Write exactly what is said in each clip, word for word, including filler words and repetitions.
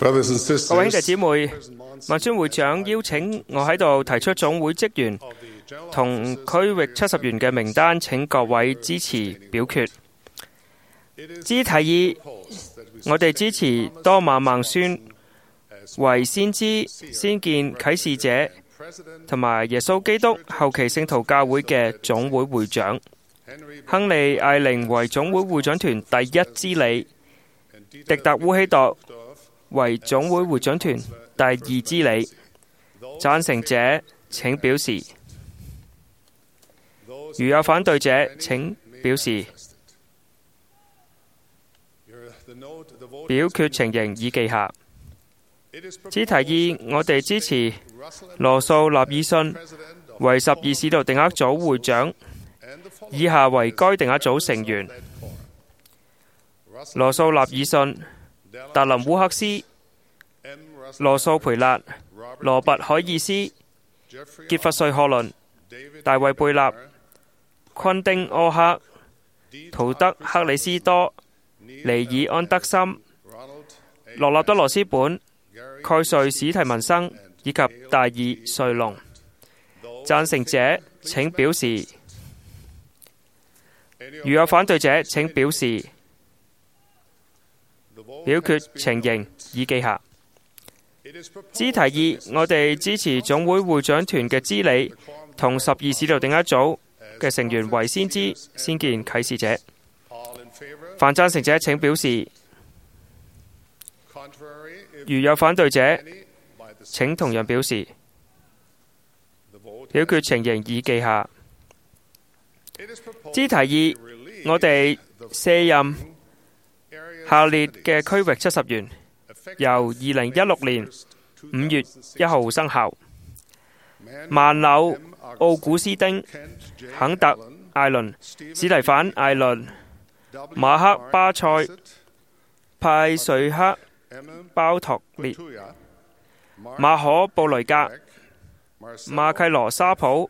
各位兄弟姊妹，萬宣會長邀請我喺度提出總會職員同區域七十員嘅名單，請各位支持表決。之提議，我哋支持多馬孟孫為先知、先見、啟示者同埋耶穌基督後期聖徒教會嘅總會會長，亨利艾靈為總會會長團第一支理，迪特烏希鐸為總會會長團第二支理。贊成者請表示，如有反對者請表示。表決情形已記下。只提議我哋支持羅素納爾遜為十二使徒定額組會長，以下為該定額組成員：羅素納爾遜、達林烏克斯、羅素培勒、羅拔海爾斯、傑弗瑞賀倫、大衛貝納、昆丁柯克、圖德克里斯多、尼爾安德森、羅納德羅斯本、蓋瑞史提文生以及大爾瑞龍。贊成者請表示，如有反對者請表示。表決情形已記下。之提議，我哋支持總會會長團嘅支理同十二使徒定額組嘅成員為先知、先見、啟示者。凡贊成者請表示。如有反對者請同樣表示。表決情形已記下。之提議，我哋卸任下列嘅區域七十員，由二零一六年五月一號生效：萬紐奧古斯丁、肯特艾倫、史提反艾倫、馬克巴塞、派瑞克包托列、馬可布雷格、馬契羅沙普、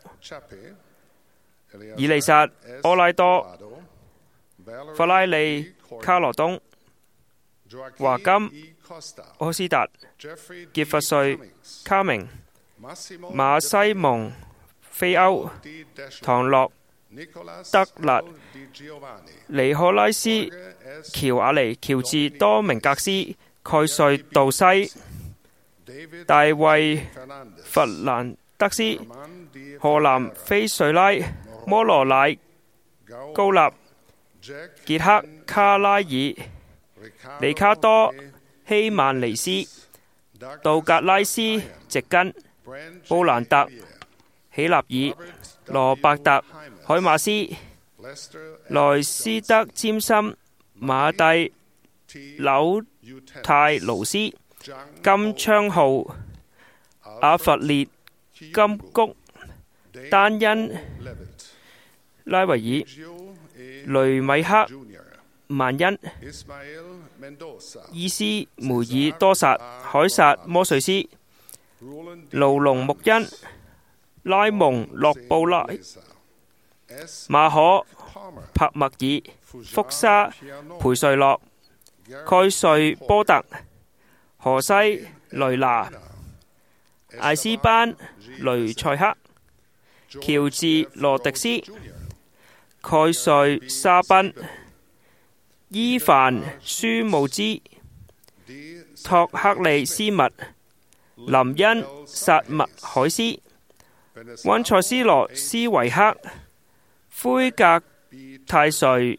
以利薩柯拉多、弗拉利卡羅東、華金柯斯達、傑弗瑞卡明、馬西蒙菲歐、唐諾德勒、尼可拉斯喬瓦尼喬治多明格斯、蓋瑞杜西、大衛弗蘭德斯、荷蘭菲瑞拉、摩羅乃高納、傑克卡拉爾、尼卡多希曼尼斯、杜格拉斯席根、布蘭特希納爾、羅伯特海馬斯、萊斯德詹森、馬蒂紐泰勞斯、金昌浩、阿弗列金谷、丹恩拉維爾、雷米克萬恩、伊斯梅爾多薩、凱撒摩瑞斯、盧龍穆恩、拉蒙洛布拉、馬可帕默爾、福沙培瑞洛、蓋瑞波特、何西雷拿、艾斯班雷塞克、喬治羅迪斯、蓋瑞沙賓、伊凡舒姆茲、托克利斯密、林恩薩麥海斯、溫塞斯羅斯維克、灰格泰瑞、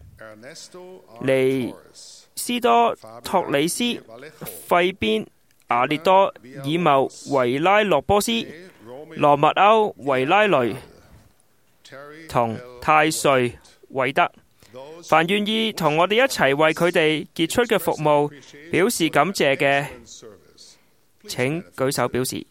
尼斯多托里斯、費邊亞列多爾茂維拉洛波斯、羅密歐維拉雷同泰瑞韋德。凡願意同我哋一齊為佢哋傑出嘅服務表示感謝嘅，請舉手表示。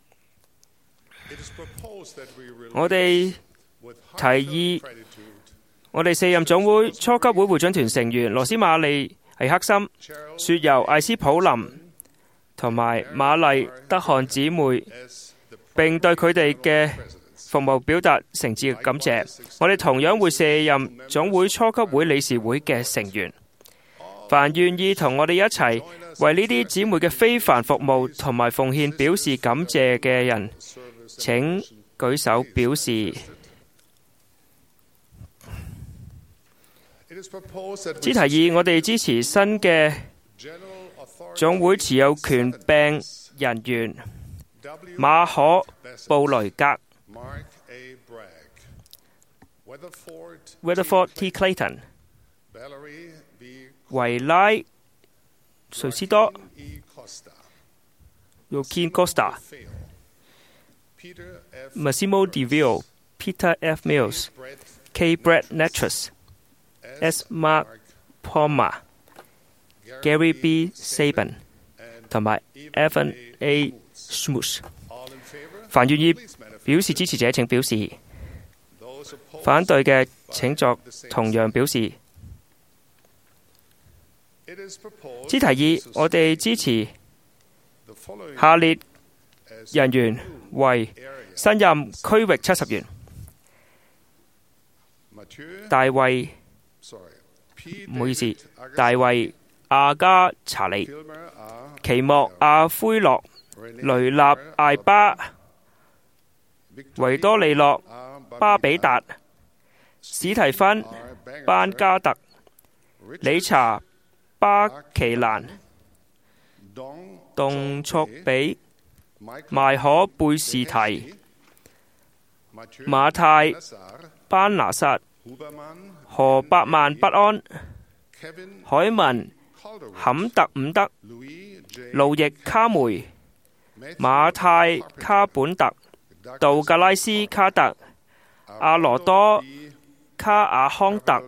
我哋提議，我哋四任總會初級會會長團成員羅斯瑪麗係克森、雪柔艾斯普林同埋瑪麗德漢姊妹，並對佢哋嘅服務表達誠摯嘅感謝。我哋同樣會卸任總會初級會理事會嘅成員。 凡願意同我哋一齊為呢啲姊妹嘅非凡服務同埋奉獻表示感謝嘅人，請舉手表示。只提議我哋支持新嘅總會持有權柄人員馬可布雷格、Weatherford T. Clayton、維拉瑞斯多、Joaquin Costa、Massimo DeVille、Peter F. Mills、K. Brett Nattrass、S. Mark Palmer、Gary B. Saban 同埋 Evan A. Schmus。凡願意表示支持者請表示，反對嘅請作同樣表示。只提議我哋支持下列人員為新任區域七十員：大衛，唔好意思，大衛亞加查理、奇莫阿灰洛、雷納艾巴、維多利諾巴比達、史提芬班加特、理查巴奇蘭、動促比、邁可貝士提、馬太班拿撒、何伯曼不安、海文坎特伍德、路易卡梅、馬太卡本特、道格拉斯卡特、阿羅多卡亞康特、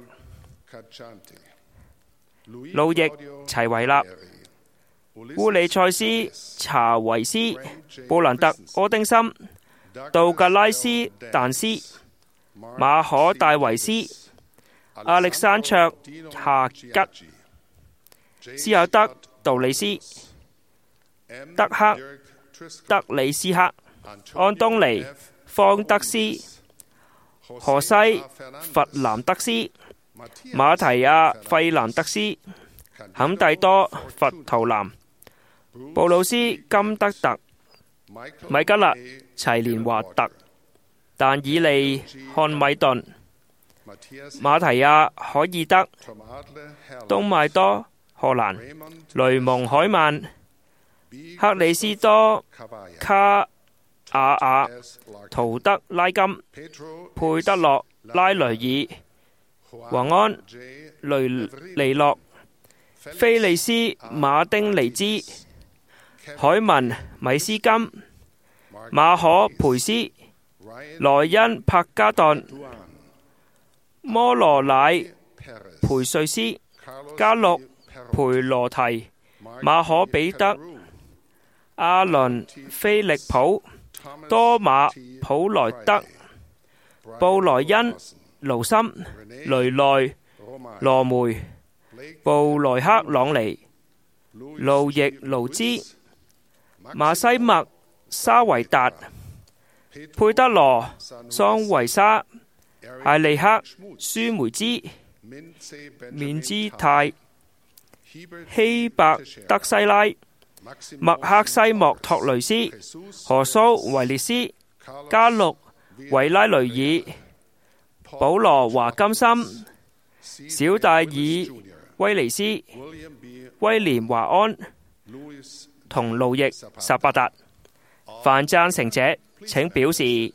路易齊維納、烏里塞斯查維斯、布蘭特柯丁森、道格拉斯但斯、馬可戴維斯、亞歷山卓夏吉、斯考德杜里斯、德克德里斯克、安東尼方德斯、何西弗蘭德斯、馬提亞費蘭德斯、坎蒂多佛圖南、布魯斯金德特、米吉勒齊連華特、但以利漢米頓、馬提亞海爾德、東麥多荷蘭、雷蒙海曼、克里斯多卡亞亞、圖德拉金、佩德洛拉雷爾、黃安雷尼諾、菲利斯馬丁尼茲、海文米斯金、馬可培斯、萊恩柏加頓、摩羅乃培瑞斯、加洛培羅提、馬可彼得、阿倫菲力普、多馬普萊德、布萊恩盧森、雷內羅梅、布萊克朗尼、路易盧茲、馬西麥沙維達、佩德羅桑維沙、艾利克舒梅茲、面茲泰、希伯德西拉、麥克西莫托雷斯、何蘇維列斯、加祿維拉雷爾、保羅華金森、小戴爾威尼斯、威廉華安同路易十八達。凡贊成者請表示，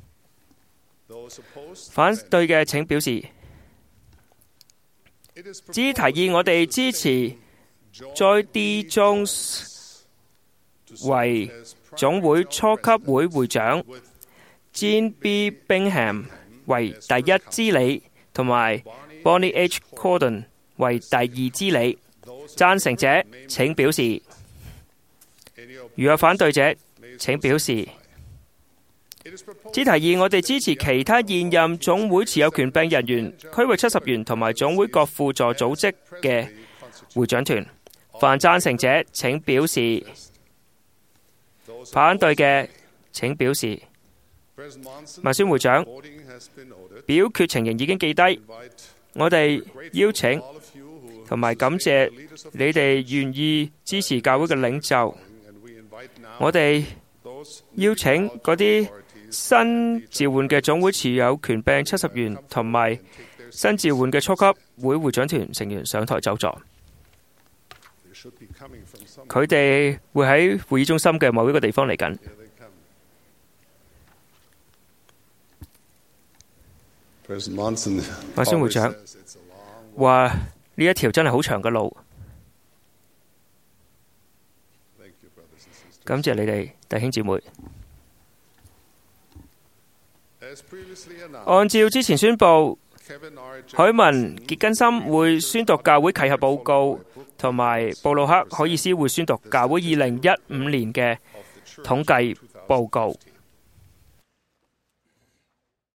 反對嘅請表示。只提議我哋支持 Joy D. Jones 為總會初級會會長， Jean B. Bingham 為第一支理，同埋 Bonnie H. Cordon 為第二支理。贊成者請表示，如有反對者請表示。只提議我哋支持其他現任總會持有權柄人員、區域七十員同埋總會各輔助組織嘅會長團。凡贊成者請表示，反對嘅請表示。文宣會長，表決情形已經記低，我哋邀請同埋感謝你哋願意支持教會嘅領袖。我哋邀請嗰啲新召喚嘅總會持有權柄七十員同埋新召喚嘅初級會會長團成員上台就座。佢哋會喺會議中心嘅某一個地方嚟緊。馬宣會長話呢一條真係好長嘅路。感謝你哋弟兄姊妹。按照之前宣布，海文傑根森會宣讀教會契合報告，同埋布魯克海爾斯會宣讀教會二零一五年嘅統計報告。